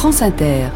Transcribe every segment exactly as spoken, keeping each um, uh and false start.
France Inter.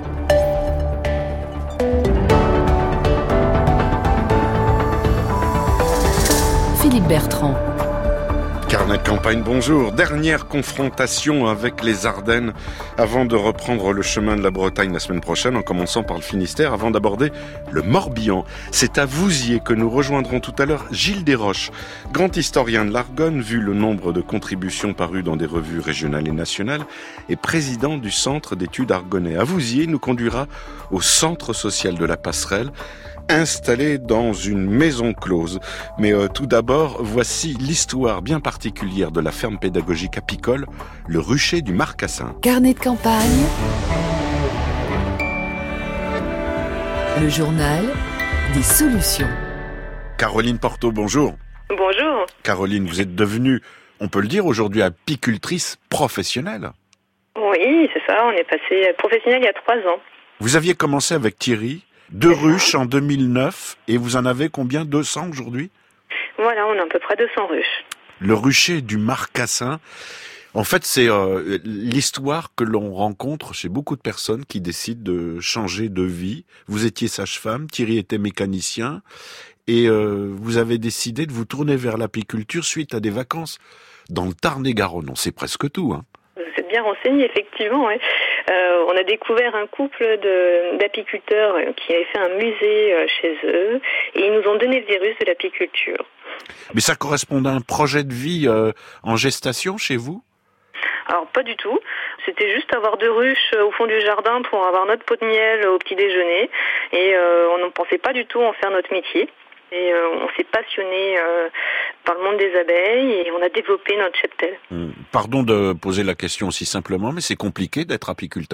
Philippe Bertrand. Carnet de campagne, bonjour. Dernière confrontation avec les Ardennes avant de reprendre le chemin de la Bretagne la semaine prochaine, en commençant par le Finistère, avant d'aborder le Morbihan. C'est à Vouziers que nous rejoindrons tout à l'heure Gilles Desroches, grand historien de l'Argonne, vu le nombre de contributions parues dans des revues régionales et nationales, et président du Centre d'études argonnais. À Vouziers nous conduira au Centre social de la Passerelle, installé dans une maison close. Mais euh, tout d'abord, voici l'histoire bien particulière de la ferme pédagogique apicole, le rucher du Marcassin. Carnet de campagne. Le journal des solutions. Caroline Porto, bonjour. Bonjour. Caroline, vous êtes devenue, on peut le dire aujourd'hui, apicultrice professionnelle. Oui, c'est ça, on est passé professionnel il y a trois ans. Vous aviez commencé avec Thierry, deux ruches en deux mille neuf, et vous en avez combien, deux cents aujourd'hui ? Voilà, on a à peu près deux cents ruches. Le rucher du Marcassin, en fait, c'est euh, l'histoire que l'on rencontre chez beaucoup de personnes qui décident de changer de vie. Vous étiez sage-femme, Thierry était mécanicien, et euh, vous avez décidé de vous tourner vers l'apiculture suite à des vacances dans le Tarn-et-Garonne. On sait presque tout, hein. Vous êtes bien renseigné, effectivement. Ouais. Euh, on a découvert un couple de, d'apiculteurs qui avait fait un musée chez eux et ils nous ont donné le virus de l'apiculture. Mais ça correspondait à un projet de vie euh, en gestation chez vous ? Alors pas du tout, c'était juste avoir deux ruches au fond du jardin pour avoir notre pot de miel au petit déjeuner et euh, on ne pensait pas du tout en faire notre métier. Et euh, on s'est passionné euh, par le monde des abeilles et on a développé notre cheptel. Hum, Pardon de poser la question aussi simplement, mais c'est compliqué d'être apiculteur ?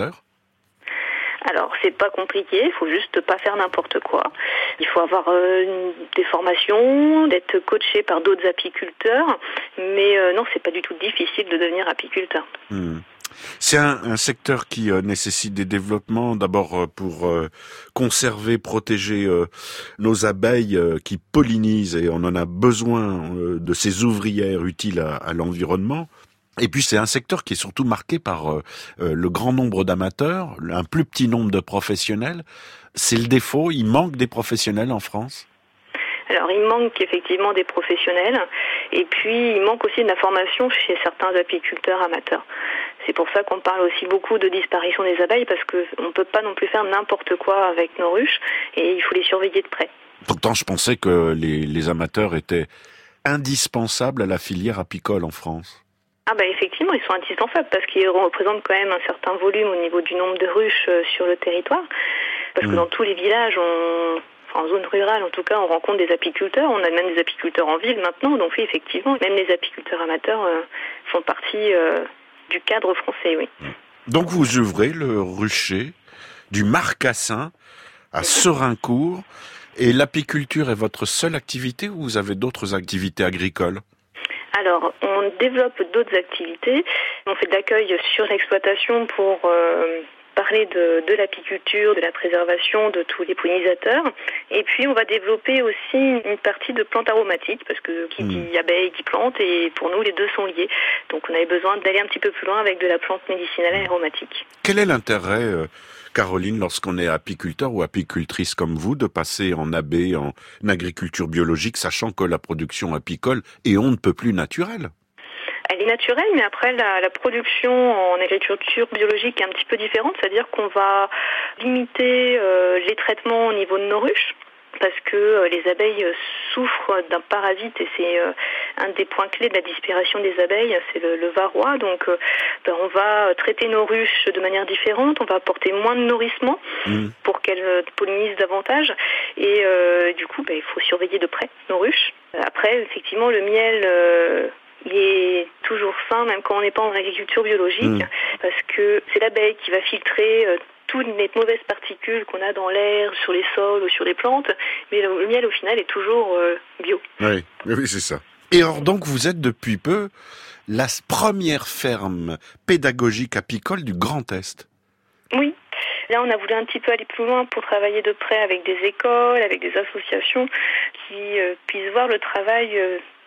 Alors, c'est pas compliqué, il faut juste pas faire n'importe quoi. Il faut avoir euh, des formations, d'être coaché par d'autres apiculteurs, mais euh, non, c'est pas du tout difficile de devenir apiculteur. Hum. C'est un, un secteur qui euh, nécessite des développements, d'abord euh, pour euh, conserver, protéger euh, nos abeilles euh, qui pollinisent, et on en a besoin euh, de ces ouvrières utiles à, à l'environnement. Et puis c'est un secteur qui est surtout marqué par euh, euh, le grand nombre d'amateurs, un plus petit nombre de professionnels. C'est le défaut, il manque des professionnels en France ? Alors, il manque effectivement des professionnels et puis il manque aussi de la formation chez certains apiculteurs amateurs. C'est pour ça qu'on parle aussi beaucoup de disparition des abeilles parce qu'on ne peut pas non plus faire n'importe quoi avec nos ruches et il faut les surveiller de près. Pourtant, je pensais que les, les amateurs étaient indispensables à la filière apicole en France. Ah bah effectivement, ils sont indispensables parce qu'ils représentent quand même un certain volume au niveau du nombre de ruches sur le territoire. Parce que mmh. dans tous les villages, on... en zone rurale, en tout cas, on rencontre des apiculteurs. On a même des apiculteurs en ville maintenant. Donc oui, effectivement, même les apiculteurs amateurs euh, font partie euh, du cadre français, oui. Donc vous ouvrez le rucher du Marcassin à Serincourt. Et l'apiculture est votre seule activité ou vous avez d'autres activités agricoles ? Alors, on développe d'autres activités. On fait de l'accueil sur l'exploitation pour... Euh, parler de, de l'apiculture, de la préservation de tous les pollinisateurs. Et puis, on va développer aussi une partie de plantes aromatiques, parce que qui dit mmh. abeilles dit plantes, et pour nous, les deux sont liés. Donc, on avait besoin d'aller un petit peu plus loin avec de la plante médicinale et aromatique. Quel est l'intérêt, euh, Caroline, lorsqu'on est apiculteur ou apicultrice comme vous, de passer en A B, en agriculture biologique, sachant que la production apicole est on ne peut plus naturelle ? Elle est naturelle, mais après, la, la production en agriculture biologique est un petit peu différente, c'est-à-dire qu'on va limiter euh, les traitements au niveau de nos ruches, parce que euh, les abeilles souffrent d'un parasite, et c'est euh, un des points clés de la disparition des abeilles, c'est le, le varroa. Donc, euh, ben, on va traiter nos ruches de manière différente, on va apporter moins de nourrissement mmh. pour qu'elles pollinisent davantage, et euh, du coup, ben, il faut surveiller de près nos ruches. Après, effectivement, le miel... Euh, il est toujours sain, même quand on n'est pas en agriculture biologique, mmh. parce que c'est l'abeille qui va filtrer euh, toutes les mauvaises particules qu'on a dans l'air, sur les sols ou sur les plantes, mais le, le miel, au final, est toujours euh, bio. Oui, oui, c'est ça. Et alors, donc, vous êtes depuis peu la première ferme pédagogique apicole du Grand Est. Oui. Là, on a voulu un petit peu aller plus loin pour travailler de près avec des écoles, avec des associations qui euh, puissent voir le travail... Euh,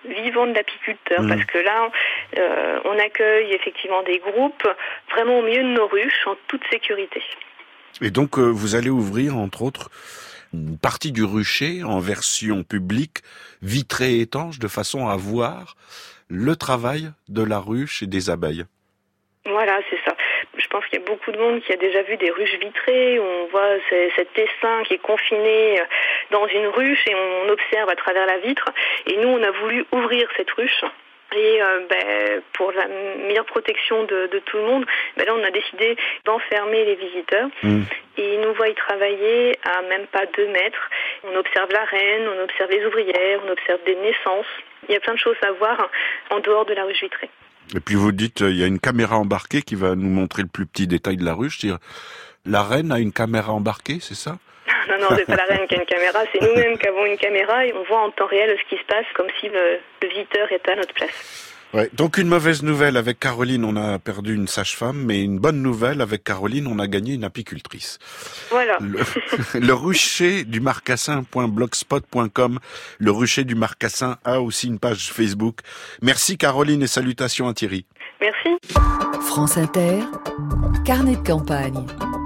vivant de l'apiculteur, mmh. parce que là, euh, on accueille effectivement des groupes vraiment au milieu de nos ruches, en toute sécurité. Et donc, euh, vous allez ouvrir, entre autres, une partie du rucher en version publique, vitrée et étanche, de façon à voir le travail de la ruche et des abeilles. Voilà, c'est ça. Je pense qu'il y a beaucoup de monde qui a déjà vu des ruches vitrées où on voit cet essaim qui est confiné dans une ruche et on observe à travers la vitre. Et nous, on a voulu ouvrir cette ruche. Et euh, ben, pour la meilleure protection de, de tout le monde, ben là, on a décidé d'enfermer les visiteurs. Mmh. Et ils nous voient y travailler à même pas deux mètres. On observe la reine, on observe les ouvrières, on observe des naissances. Il y a plein de choses à voir en dehors de la ruche vitrée. Et puis vous dites, il y a une caméra embarquée qui va nous montrer le plus petit détail de la ruche. C'est-à-dire, la reine a une caméra embarquée, c'est ça ? Non, non, c'est pas la reine qui a une caméra, c'est nous-mêmes qui avons une caméra et on voit en temps réel ce qui se passe comme si le, le visiteur était à notre place. Ouais, donc une mauvaise nouvelle avec Caroline, on a perdu une sage-femme, mais une bonne nouvelle avec Caroline, on a gagné une apicultrice. Voilà. Le, le rucher du marcassin point blogspot point com, le rucher du marcassin a aussi une page Facebook. Merci Caroline et salutations à Thierry. Merci. France Inter, carnet de campagne.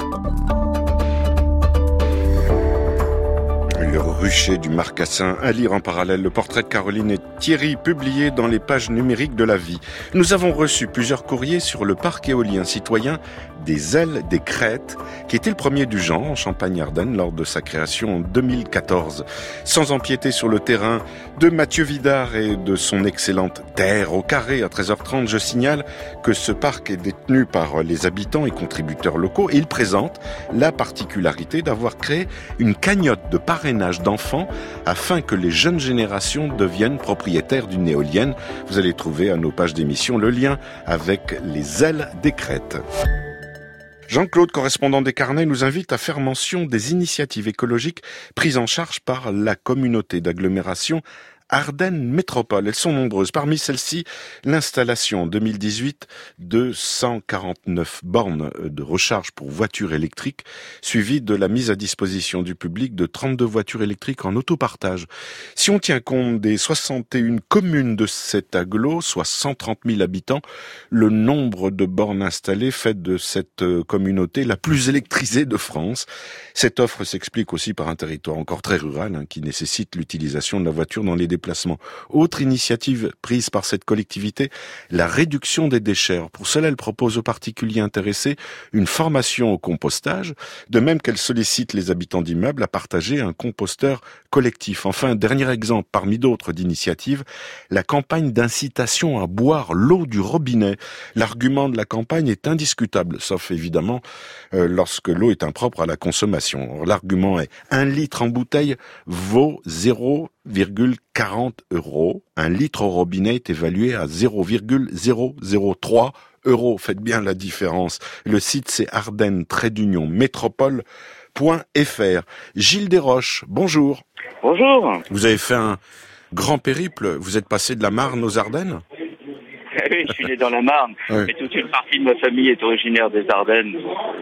Le rucher du marcassin, à lire en parallèle le portrait de Caroline et Thierry publié dans les pages numériques de la vie. Nous avons reçu plusieurs courriers sur le parc éolien citoyen des Ailes des Crêtes, qui était le premier du genre en Champagne-Ardenne lors de sa création en deux mille quatorze. Sans empiéter sur le terrain de Mathieu Vidard et de son excellente terre au carré à treize heures trente, je signale que ce parc est détenu par les habitants et contributeurs locaux et il présente la particularité d'avoir créé une cagnotte de parrainage d'enfants afin que les jeunes générations deviennent propriétaires d'une éolienne. Vous allez trouver à nos pages d'émission le lien avec les Ailes des Crêtes. Jean-Claude, correspondant des Carnets, nous invite à faire mention des initiatives écologiques prises en charge par la communauté d'agglomération Ardennes Métropole. Elles sont nombreuses. Parmi celles-ci, l'installation en deux mille dix-huit de cent quarante-neuf bornes de recharge pour voitures électriques, suivie de la mise à disposition du public de trente-deux voitures électriques en autopartage. Si on tient compte des soixante et une communes de cet agglo, soit cent trente mille habitants, le nombre de bornes installées fait de cette communauté la plus électrisée de France. Cette offre s'explique aussi par un territoire encore très rural, hein, qui nécessite l'utilisation de la voiture dans les déplacements. Autre initiative prise par cette collectivité, la réduction des déchets. Pour cela, elle propose aux particuliers intéressés une formation au compostage, de même qu'elle sollicite les habitants d'immeubles à partager un composteur collectif. Enfin, dernier exemple parmi d'autres d'initiatives, la campagne d'incitation à boire l'eau du robinet. L'argument de la campagne est indiscutable, sauf évidemment euh, lorsque l'eau est impropre à la consommation. Alors, l'argument est un litre en bouteille vaut zéro virgule quarante euros. Un litre au robinet est évalué à zéro virgule zéro zéro trois euros. Faites bien la différence. Le site, c'est ardennes trait d'union métropole point f r. Gilles Desroches, bonjour. Bonjour. Vous avez fait un grand périple. Vous êtes passé de la Marne aux Ardennes ? Oui, je suis né dans la Marne, oui. Mais toute une partie de ma famille est originaire des Ardennes.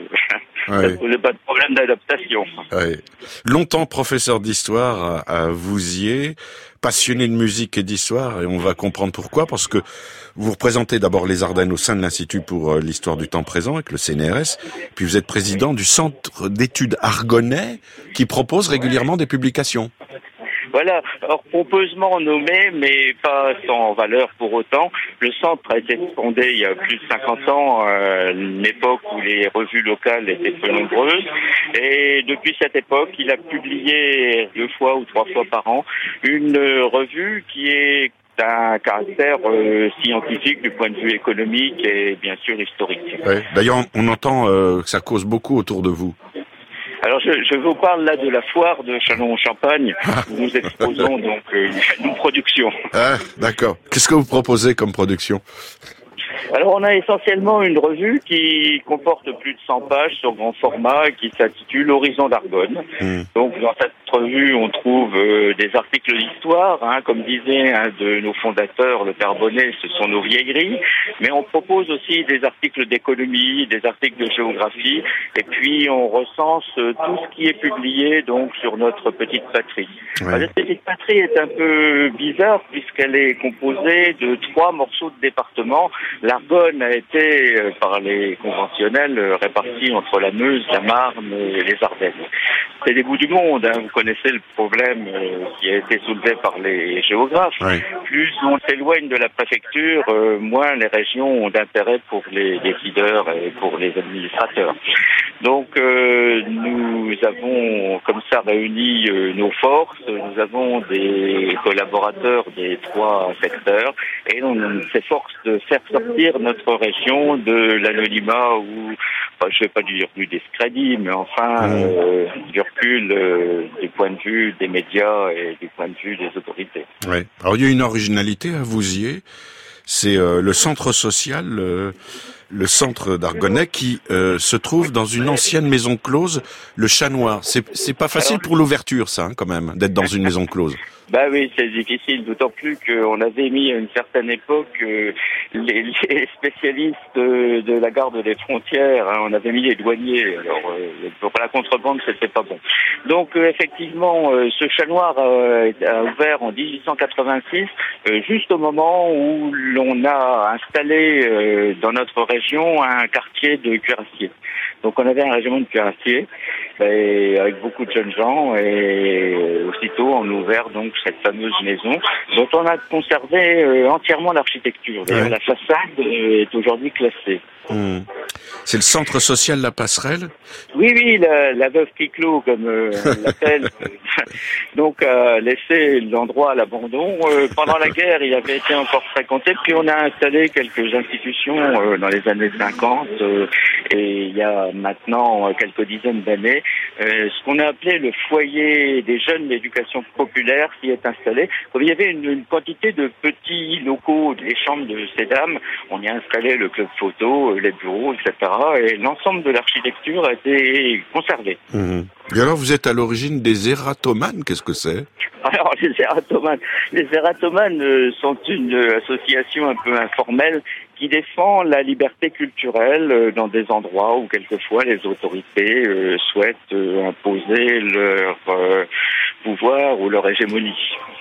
Ça ne posait pas de problème d'adaptation. Oui. Longtemps professeur d'histoire à, à Vouziers, passionné de musique et d'histoire, et on va comprendre pourquoi, parce que vous représentez d'abord les Ardennes au sein de l'Institut pour l'histoire du temps présent, avec le C N R S, puis vous êtes président du Centre d'études Argonnais, qui propose régulièrement des publications. Voilà, alors pompeusement nommé, mais pas sans valeur pour autant. Le centre a été fondé il y a plus de cinquante ans, à une époque où les revues locales étaient peu nombreuses. Et depuis cette époque, il a publié deux fois ou trois fois par an une revue qui est d'un caractère euh, scientifique du point de vue économique et bien sûr historique. Ouais. D'ailleurs, on entend euh, que ça cause beaucoup autour de vous. Alors je, je vous parle là de la foire de Châlons-en-Champagne où nous exposons donc euh, nos productions. Ah, d'accord. Qu'est-ce que vous proposez comme production ? Alors on a essentiellement une revue qui comporte plus de cent pages sur grand format qui s'intitule Horizon d'Argonne. Mmh. Donc dans cette revue on trouve euh, des articles d'histoire, hein, comme disait un de nos fondateurs, le père Bonnet, ce sont nos vieilleries, mais on propose aussi des articles d'économie, des articles de géographie, et puis on recense euh, tout ce qui est publié donc sur notre petite patrie. Ouais. Alors, cette petite patrie est un peu bizarre puisqu'elle est composée de trois morceaux de département. L'Argonne a été, euh, par les conventionnels, euh, répartie entre la Meuse, la Marne et les Ardennes. C'est des bouts du monde, hein. Vous connaissez le problème euh, qui a été soulevé par les géographes. Ouais. Plus on s'éloigne de la préfecture, euh, moins les régions ont d'intérêt pour les décideurs et pour les administrateurs. Donc euh, nous avons comme ça réuni euh, nos forces, nous avons des collaborateurs des trois secteurs et on s'efforce de faire sortir notre région de l'anonymat ou, enfin, je ne vais pas dire du discrédit, mais enfin euh, du recul euh, du point de vue des médias et du point de vue des autorités. Ouais. Alors il y a une originalité à Vouziers, c'est euh, le centre social, euh, le centre d'Argonnais qui euh, se trouve dans une ancienne maison close, le Chat Noir. C'est, c'est pas facile Alors, pour l'ouverture, ça, hein, quand même, d'être dans une maison close. Bah oui, c'est difficile, d'autant plus qu'on avait mis à une certaine époque euh, les, les spécialistes de, de la garde des frontières, hein, on avait mis les douaniers, alors euh, pour la contrebande c'était pas bon. Donc euh, effectivement, euh, ce Chat Noir euh, a ouvert en dix-huit cent quatre-vingt-six, euh, juste au moment où l'on a installé euh, dans notre région un quartier de cuirassiers. Donc on avait un régiment de cuirassiers et avec beaucoup de jeunes gens et aussitôt on a ouvert donc cette fameuse maison dont on a conservé euh, entièrement l'architecture. D'ailleurs ouais. La façade euh, est aujourd'hui classée. Mmh. C'est le centre social La Passerelle ? Oui, oui, la, la veuve Clicquot, comme euh, on l'appelle, donc a laissé l'endroit à l'abandon. Euh, pendant la guerre, il avait été encore fréquenté, puis on a installé quelques institutions euh, dans les années cinquante, euh, et il y a maintenant quelques dizaines d'années, euh, ce qu'on a appelé le foyer des jeunes d'éducation populaire qui est installé. Comme il y avait une, une quantité de petits locaux, les chambres de ces dames, on y a installé le club photo, les bureaux, et cetera. Et l'ensemble de l'architecture a été conservé. Mmh. Et alors, vous êtes à l'origine des ératomanes, qu'est-ce que c'est ? Alors, les ératomanes, les ératomanes euh, sont une euh, association un peu informelle qui défend la liberté culturelle euh, dans des endroits où quelquefois les autorités euh, souhaitent euh, imposer leur euh, pouvoir ou leur hégémonie.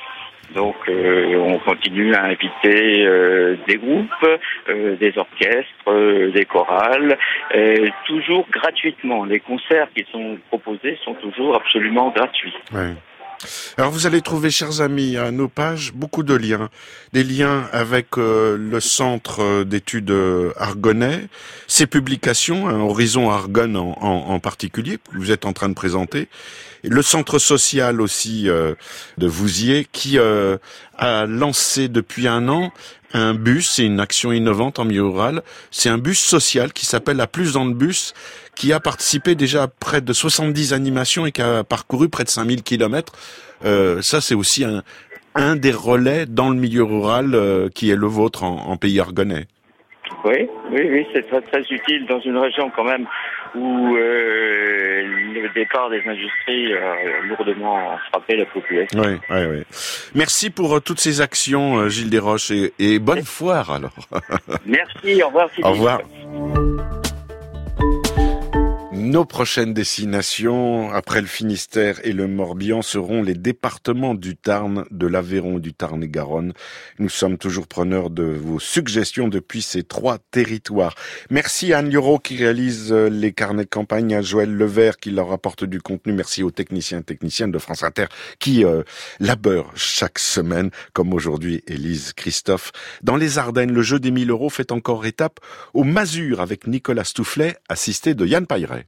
Donc euh, on continue à inviter euh, des groupes, euh, des orchestres, euh, des chorales, euh, toujours gratuitement. Les concerts qui sont proposés sont toujours absolument gratuits. Ouais. Alors vous allez trouver, chers amis, à nos pages, beaucoup de liens. Des liens avec euh, le centre d'études Argonnais, ses publications, hein, Horizon Argonne en, en, en particulier, que vous êtes en train de présenter, et le centre social aussi euh, de Vouziers, qui euh, a lancé depuis un an un bus, c'est une action innovante en milieu rural, c'est un bus social qui s'appelle La Plus dans le bus, qui a participé déjà à près de soixante-dix animations et qui a parcouru près de cinq mille kilomètres. Euh, ça, c'est aussi un, un des relais dans le milieu rural euh, qui est le vôtre en, en pays argonnais. Oui, oui, oui, c'est très, très utile dans une région quand même où euh, le départ des industries a lourdement frappé la population. Oui, oui, oui. Merci pour euh, toutes ces actions, euh, Gilles Desroches, et, et bonne Merci. foire alors. Merci, au revoir Philippe. Au revoir. Nos prochaines destinations, après le Finistère et le Morbihan, seront les départements du Tarn, de l'Aveyron, du Tarn-et-Garonne. Nous sommes toujours preneurs de vos suggestions depuis ces trois territoires. Merci à Anne Lioro qui réalise les carnets de campagne, à Joël Levert qui leur apporte du contenu. Merci aux techniciens et techniciennes de France Inter qui euh, labeurent chaque semaine, comme aujourd'hui Élise Christophe. Dans les Ardennes, le jeu des mille euros fait encore étape au Mazur avec Nicolas Stoufflet, assisté de Yann Pailleret.